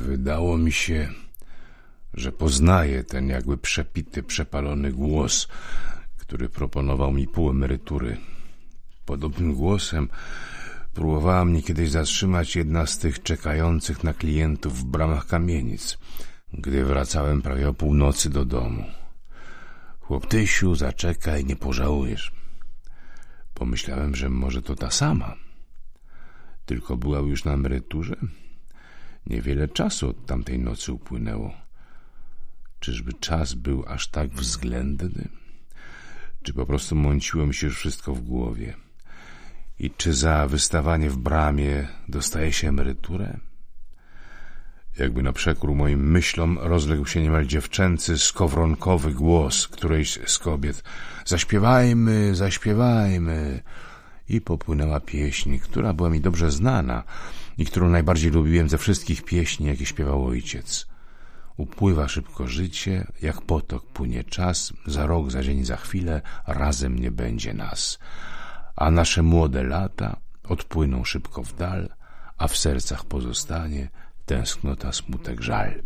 Wydało mi się, że poznaję ten jakby przepity, przepalony głos, który proponował mi pół emerytury. Podobnym głosem próbowała mnie kiedyś zatrzymać jedna z tych czekających na klientów w bramach kamienic, gdy wracałem prawie o północy do domu. Chłoptysiu, zaczekaj, nie pożałujesz. Pomyślałem, że może to ta sama. Tylko była już na emeryturze. Niewiele czasu od tamtej nocy upłynęło. Czyżby czas był aż tak względny? Czy po prostu mąciło mi się już wszystko w głowie? I czy za wystawanie w bramie dostaje się emeryturę? Jakby na przekór moim myślom rozległ się niemal dziewczęcy, skowronkowy głos którejś z kobiet. Zaśpiewajmy, zaśpiewajmy. I popłynęła pieśń, która była mi dobrze znana i którą najbardziej lubiłem ze wszystkich pieśni, jakie śpiewał ojciec. Upływa szybko życie, jak potok płynie czas, za rok, za dzień, za chwilę, razem nie będzie nas. A nasze młode lata odpłyną szybko w dal, a w sercach pozostanie tęsknota, smutek, żal.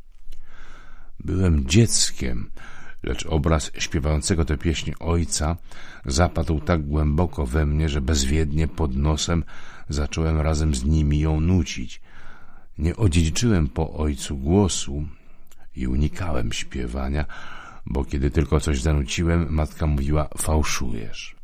Byłem dzieckiem, lecz obraz śpiewającego tę pieśń ojca zapadł tak głęboko we mnie, że bezwiednie pod nosem zacząłem razem z nimi ją nucić. Nie odziedziczyłem po ojcu głosu i unikałem śpiewania, bo kiedy tylko coś zanuciłem, matka mówiła: fałszujesz.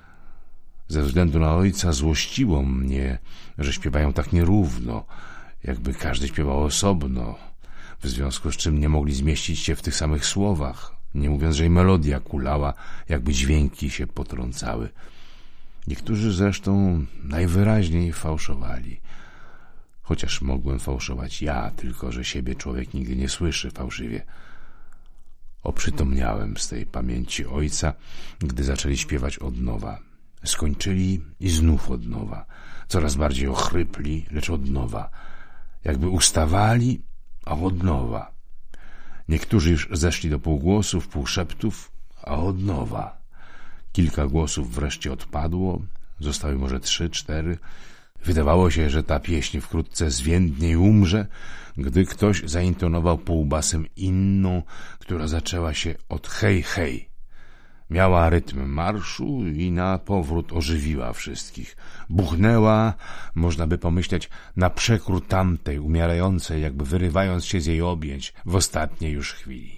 Ze względu na ojca złościło mnie, że śpiewają tak nierówno, jakby każdy śpiewał osobno, w związku z czym nie mogli zmieścić się w tych samych słowach, nie mówiąc, że i melodia kulała, jakby dźwięki się potrącały. Niektórzy zresztą najwyraźniej fałszowali. Chociaż mogłem fałszować ja, tylko że siebie człowiek nigdy nie słyszy fałszywie. Oprzytomniałem z tej pamięci ojca, gdy zaczęli śpiewać od nowa. Skończyli i znów od nowa. Coraz bardziej ochrypli, lecz od nowa. Jakby ustawali, a od nowa. Niektórzy już zeszli do półgłosów, półszeptów, a od nowa. Kilka głosów wreszcie odpadło, zostały może 3, 4. Wydawało się, że ta pieśń wkrótce zwiędnie i umrze, gdy ktoś zaintonował półbasem inną, która zaczęła się od hej, hej. Miała rytm marszu i na powrót ożywiła wszystkich. Buchnęła, można by pomyśleć, na przekór tamtej, umierającej, jakby wyrywając się z jej objęć w ostatniej już chwili.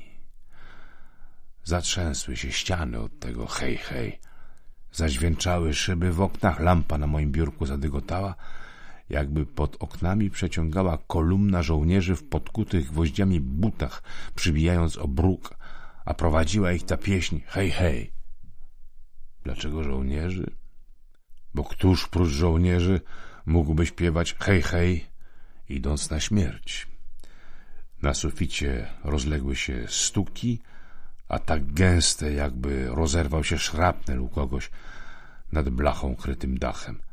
Zatrzęsły się ściany od tego hej, hej. Zadźwięczały szyby w oknach, lampa na moim biurku zadygotała, jakby pod oknami przeciągała kolumna żołnierzy w podkutych gwoździami butach, przybijając o bruk, a prowadziła ich ta pieśń hej, hej. Dlaczego żołnierzy? Bo któż prócz żołnierzy mógłby śpiewać hej, hej, idąc na śmierć? Na suficie rozległy się stuki, a tak gęste, jakby rozerwał się szrapnel u kogoś nad blachą krytym dachem.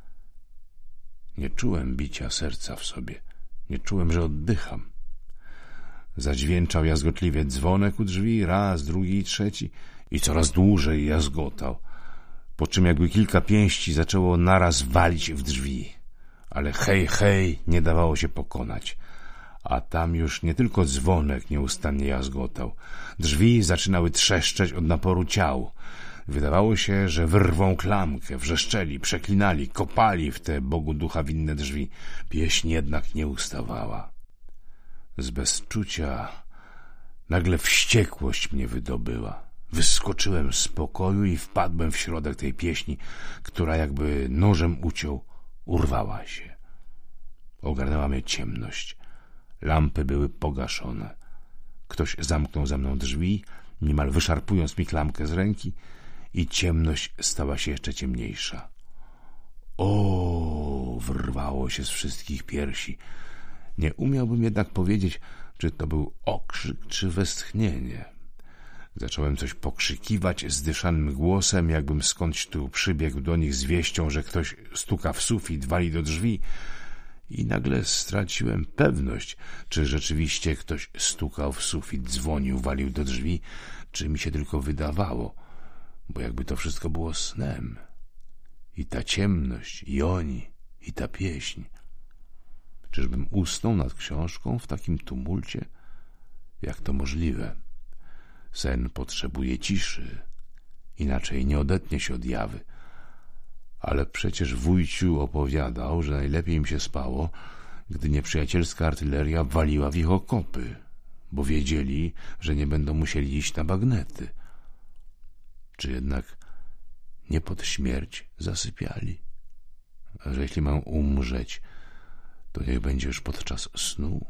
Nie czułem bicia serca w sobie, nie czułem, że oddycham. Zadźwięczał jazgotliwie dzwonek u drzwi, raz, drugi, trzeci i coraz dłużej jazgotał, po czym jakby kilka pięści zaczęło naraz walić w drzwi, ale hej, hej nie dawało się pokonać. A tam już nie tylko dzwonek nieustannie jazgotał. Drzwi zaczynały trzeszczeć od naporu ciał. Wydawało się, że wyrwą klamkę, wrzeszczeli, przeklinali, kopali w te Bogu ducha winne drzwi. Pieśń jednak nie ustawała. Z bezczucia nagle wściekłość mnie wydobyła. Wyskoczyłem z pokoju i wpadłem w środek tej pieśni, która jakby nożem uciął, urwała się. Ogarnęła mnie ciemność. Lampy były pogaszone. Ktoś zamknął za mną drzwi, niemal wyszarpując mi klamkę z ręki, i ciemność stała się jeszcze ciemniejsza. O! Wyrwało się z wszystkich piersi. Nie umiałbym jednak powiedzieć, czy to był okrzyk, czy westchnienie. Zacząłem coś pokrzykiwać zdyszanym głosem, jakbym skądś tu przybiegł do nich z wieścią, że ktoś stuka w sufit, wali do drzwi. I nagle straciłem pewność, czy rzeczywiście ktoś stukał w sufit, dzwonił, walił do drzwi, czy mi się tylko wydawało, bo jakby to wszystko było snem. I ta ciemność, i oni, i ta pieśń. Czyżbym usnął nad książką w takim tumulcie? Jak to możliwe? Sen potrzebuje ciszy, inaczej nie odetnie się od jawy. Ale przecież wujciu opowiadał, że najlepiej im się spało, gdy nieprzyjacielska artyleria waliła w ich okopy, bo wiedzieli, że nie będą musieli iść na bagnety. Czy jednak nie pod śmierć zasypiali? A że jeśli mają umrzeć, to niech będzie już podczas snu.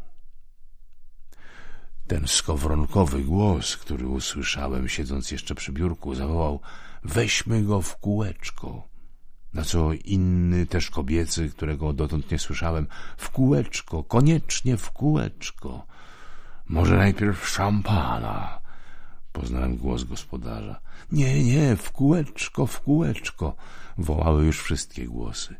Ten skowronkowy głos, który usłyszałem, siedząc jeszcze przy biurku, zawołał: weźmy go w kółeczko. Na co inny, też kobiecy, którego dotąd nie słyszałem: w kółeczko, koniecznie w kółeczko. Może najpierw szampana. Poznałem głos gospodarza. Nie, w kółeczko, wołały już wszystkie głosy.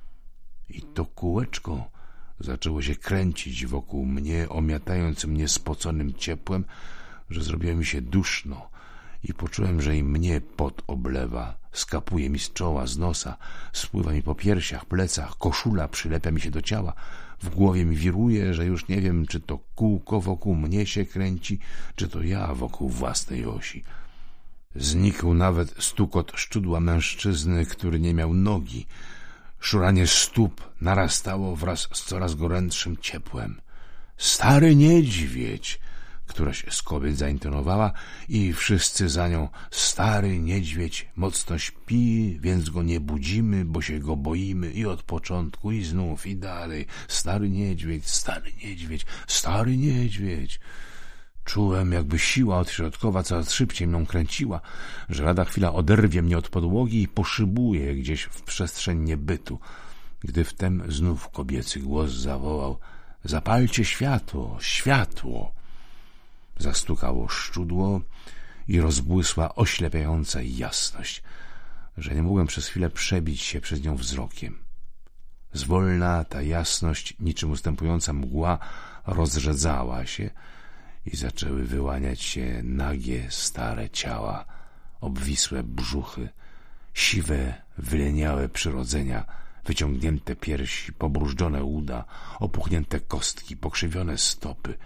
I to kółeczko zaczęło się kręcić wokół mnie, omiatając mnie spoconym ciepłem, że zrobiło mi się duszno i poczułem, że i mnie pot oblewa, skapuje mi z czoła, z nosa, spływa mi po piersiach, plecach, koszula przylepia mi się do ciała, w głowie mi wiruje, że już nie wiem, czy to kółko wokół mnie się kręci, czy to ja wokół własnej osi. Znikł nawet stukot szczudła mężczyzny, który nie miał nogi. Szuranie stóp narastało wraz z coraz gorętszym ciepłem. Stary niedźwiedź! Któraś z kobiet zaintonowała i wszyscy za nią. Stary niedźwiedź mocno śpi, więc go nie budzimy, bo się go boimy. I od początku, i znów, i dalej. Stary niedźwiedź, stary niedźwiedź, stary niedźwiedź. Czułem, jakby siła odśrodkowa coraz szybciej mną kręciła, że lada chwila oderwie mnie od podłogi i poszybuje gdzieś w przestrzeń niebytu, gdy wtem znów kobiecy głos zawołał: zapalcie światło, światło! Zastukało szczudło i rozbłysła oślepiająca jasność, że nie mogłem przez chwilę przebić się przez nią wzrokiem. Zwolna ta jasność, niczym ustępująca mgła, rozrzedzała się i zaczęły wyłaniać się nagie, stare ciała, obwisłe brzuchy, siwe, wyleniałe przyrodzenia, wyciągnięte piersi, pobrużdżone uda, opuchnięte kostki, pokrzywione stopy.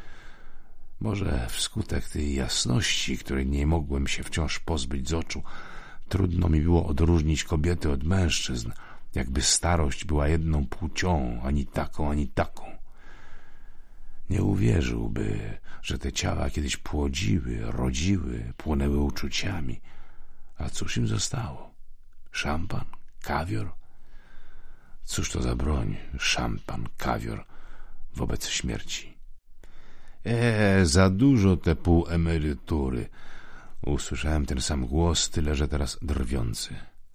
Może wskutek tej jasności, której nie mogłem się wciąż pozbyć z oczu, trudno mi było odróżnić kobiety od mężczyzn, jakby starość była jedną płcią, ani taką, ani taką. Nie uwierzyłby, że te ciała kiedyś płodziły, rodziły, płonęły uczuciami. A cóż im zostało? Szampan? Kawior? Cóż to za broń, szampan, kawior wobec śmierci? Za dużo te półemerytury. Usłyszałem ten sam głos, tyle że teraz drwiący.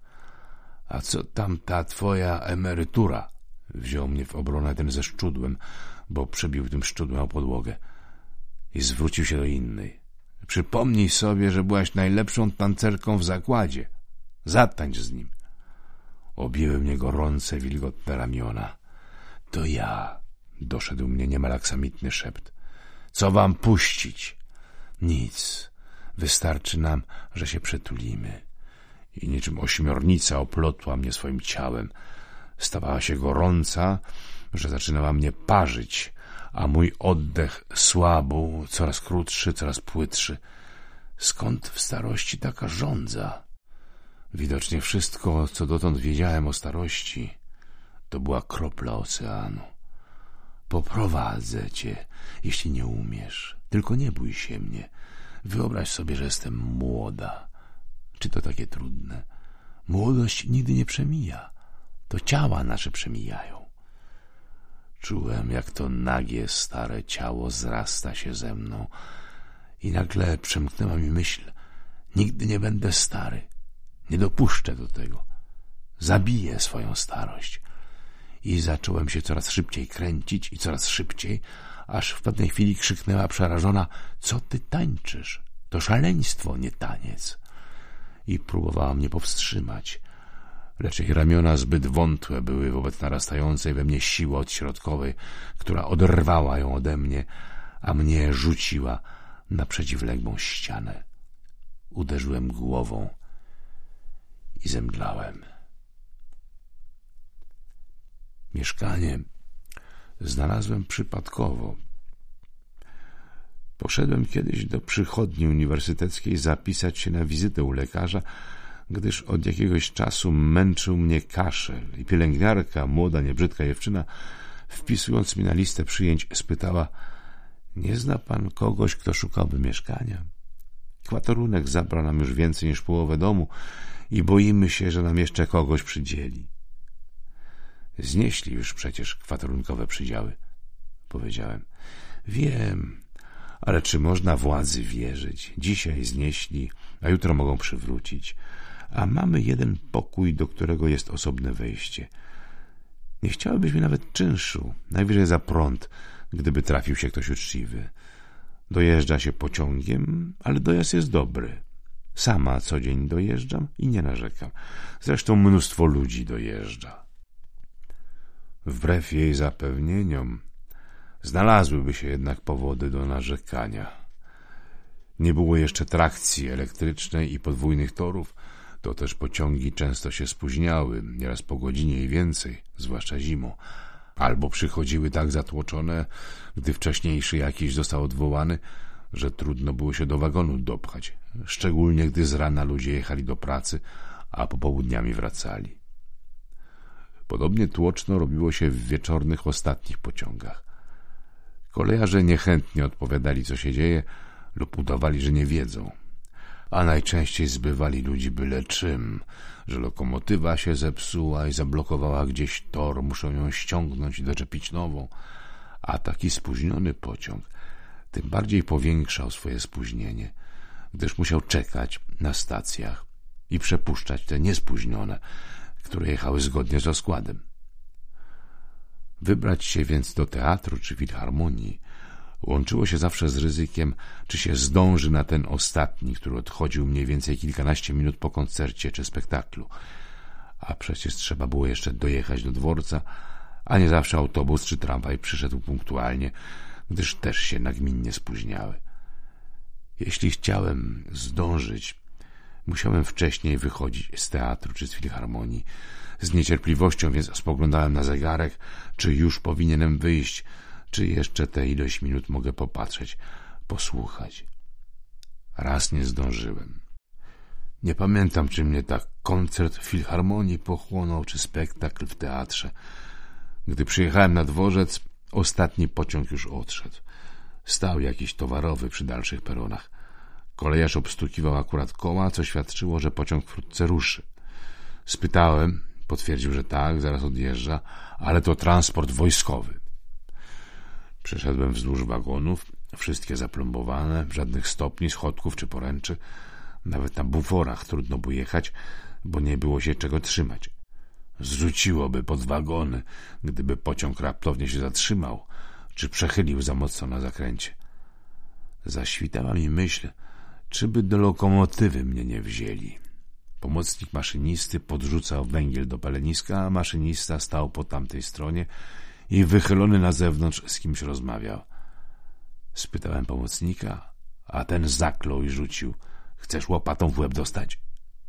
A co tam ta twoja emerytura? Wziął mnie w obronę ten ze szczudłem, bo przebił tym szczudłem o podłogę. I zwrócił się do innej. Przypomnij sobie, że byłaś najlepszą tancerką w zakładzie. Zatańcz z nim. Objęły mnie gorące, wilgotne ramiona. To ja, doszedł mnie niemal aksamitny szept. Co wam puścić? Nic. Wystarczy nam, że się przytulimy. I niczym ośmiornica oplotła mnie swoim ciałem. Stawała się gorąca, że zaczynała mnie parzyć, a mój oddech słabł, coraz krótszy, coraz płytszy. Skąd w starości taka żądza? Widocznie wszystko, co dotąd wiedziałem o starości, to była kropla oceanu. Poprowadzę cię, jeśli nie umiesz. Tylko nie bój się mnie. Wyobraź sobie, że jestem młoda. Czy to takie trudne? Młodość nigdy nie przemija. To ciała nasze przemijają. Czułem, jak to nagie, stare ciało zrasta się ze mną i nagle przemknęła mi myśl: nigdy nie będę stary. Nie dopuszczę do tego. Zabiję swoją starość. I zacząłem się coraz szybciej kręcić i coraz szybciej, aż w pewnej chwili krzyknęła przerażona: co ty tańczysz? To szaleństwo, nie taniec. I próbowała mnie powstrzymać, lecz jej ramiona zbyt wątłe były wobec narastającej we mnie siły odśrodkowej, która oderwała ją ode mnie, a mnie rzuciła na przeciwległą ścianę. Uderzyłem głową i zemdlałem. Mieszkanie znalazłem przypadkowo. Poszedłem kiedyś do przychodni uniwersyteckiej zapisać się na wizytę u lekarza, gdyż od jakiegoś czasu męczył mnie kaszel i pielęgniarka, młoda, niebrzydka dziewczyna, wpisując mi na listę przyjęć, spytała: nie zna pan kogoś, kto szukałby mieszkania? Kwatorunek zabrał nam już więcej niż połowę domu i boimy się, że nam jeszcze kogoś przydzieli. Znieśli już przecież kwatorunkowe przydziały, powiedziałem. Wiem, ale czy można władzy wierzyć? Dzisiaj znieśli, a jutro mogą przywrócić. A mamy jeden pokój, do którego jest osobne wejście. Nie chciałybyśmy nawet czynszu, najwyżej za prąd, gdyby trafił się ktoś uczciwy. Dojeżdża się pociągiem, ale dojazd jest dobry. Sama co dzień dojeżdżam i nie narzekam. Zresztą mnóstwo ludzi dojeżdża. Wbrew jej zapewnieniom znalazłyby się jednak powody do narzekania. Nie było jeszcze trakcji elektrycznej i podwójnych torów, to też pociągi często się spóźniały, nieraz po godzinie i więcej, zwłaszcza zimą, albo przychodziły tak zatłoczone, gdy wcześniejszy jakiś został odwołany, że trudno było się do wagonu dopchać, szczególnie gdy z rana ludzie jechali do pracy, a popołudniami wracali. Podobnie tłoczno robiło się w wieczornych ostatnich pociągach. Kolejarze niechętnie odpowiadali, co się dzieje, lub udawali, że nie wiedzą, a najczęściej zbywali ludzi byle czym, że lokomotywa się zepsuła i zablokowała gdzieś tor, muszą ją ściągnąć i doczepić nową, a taki spóźniony pociąg tym bardziej powiększał swoje spóźnienie, gdyż musiał czekać na stacjach i przepuszczać te niespóźnione, które jechały zgodnie z rozkładem. Wybrać się więc do teatru czy filharmonii łączyło się zawsze z ryzykiem, czy się zdąży na ten ostatni, który odchodził mniej więcej kilkanaście minut po koncercie czy spektaklu. A przecież trzeba było jeszcze dojechać do dworca, a nie zawsze autobus czy tramwaj przyszedł punktualnie, gdyż też się nagminnie spóźniały. Jeśli chciałem zdążyć, musiałem wcześniej wychodzić z teatru czy z filharmonii. Z niecierpliwością więc spoglądałem na zegarek, czy już powinienem wyjść, czy jeszcze tę ilość minut mogę popatrzeć, posłuchać. Raz nie zdążyłem. Nie pamiętam, czy mnie tak koncert w filharmonii pochłonął, czy spektakl w teatrze. Gdy przyjechałem na dworzec, ostatni pociąg już odszedł. Stał jakiś towarowy przy dalszych peronach. Kolejarz obstukiwał akurat koła, co świadczyło, że pociąg wkrótce ruszy. Spytałem, potwierdził, że tak, zaraz odjeżdża, ale to transport wojskowy. Przeszedłem wzdłuż wagonów, wszystkie zaplombowane, żadnych stopni, schodków czy poręczy. Nawet na buforach trudno było jechać, bo nie było się czego trzymać. Zrzuciłoby pod wagony, gdyby pociąg raptownie się zatrzymał, czy przechylił za mocno na zakręcie. Zaświtała mi myśl, czy by do lokomotywy mnie nie wzięli. Pomocnik maszynisty podrzucał węgiel do paleniska, a maszynista stał po tamtej stronie i wychylony na zewnątrz z kimś rozmawiał. Spytałem pomocnika, a ten zaklął i rzucił: chcesz łopatą w łeb dostać?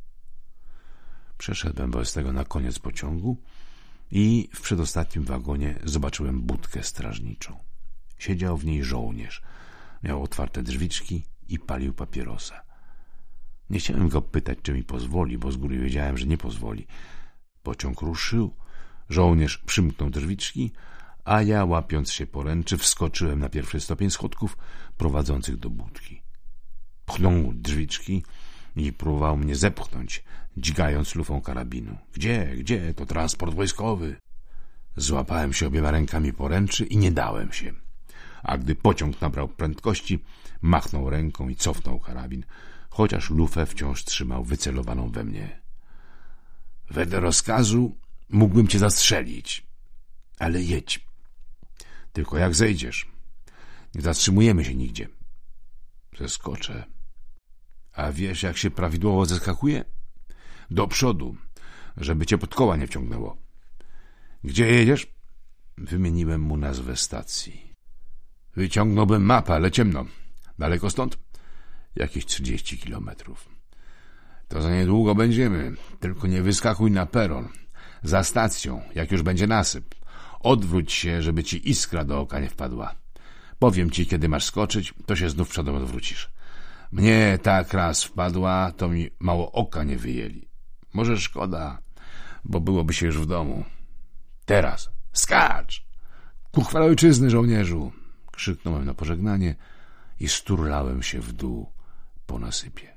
Przeszedłem wobec tego na koniec pociągu i w przedostatnim wagonie zobaczyłem budkę strażniczą. Siedział w niej żołnierz. Miał otwarte drzwiczki i palił papierosa. Nie chciałem go pytać, czy mi pozwoli, bo z góry wiedziałem, że nie pozwoli. Pociąg ruszył, żołnierz przymknął drzwiczki, a ja, łapiąc się poręczy, wskoczyłem na pierwszy stopień schodków prowadzących do budki. Pchnął drzwiczki i próbował mnie zepchnąć, dźgając lufą karabinu. Gdzie? To transport wojskowy. Złapałem się obiema rękami poręczy i nie dałem się. A gdy pociąg nabrał prędkości, machnął ręką i cofnął karabin, chociaż lufę wciąż trzymał wycelowaną we mnie. Wedle rozkazu mógłbym cię zastrzelić, ale jedź. Tylko jak zejdziesz. Nie zatrzymujemy się nigdzie. Zeskoczę. A wiesz, jak się prawidłowo zeskakuje? Do przodu, żeby cię pod koła nie wciągnęło. Gdzie jedziesz? Wymieniłem mu nazwę stacji. Wyciągnąłbym mapę, ale ciemno. Daleko stąd? Jakieś 30 kilometrów. To za niedługo będziemy. Tylko nie wyskakuj na peron. Za stacją, jak już będzie nasyp. Odwróć się, żeby ci iskra do oka nie wpadła. Powiem ci, kiedy masz skoczyć, to się znów przodem odwrócisz. Mnie tak raz wpadła, to mi mało oka nie wyjęli. Może szkoda, bo byłoby się już w domu. Teraz skacz! Ku chwale ojczyzny, żołnierzu! Krzyknąłem na pożegnanie i sturlałem się w dół po nasypie.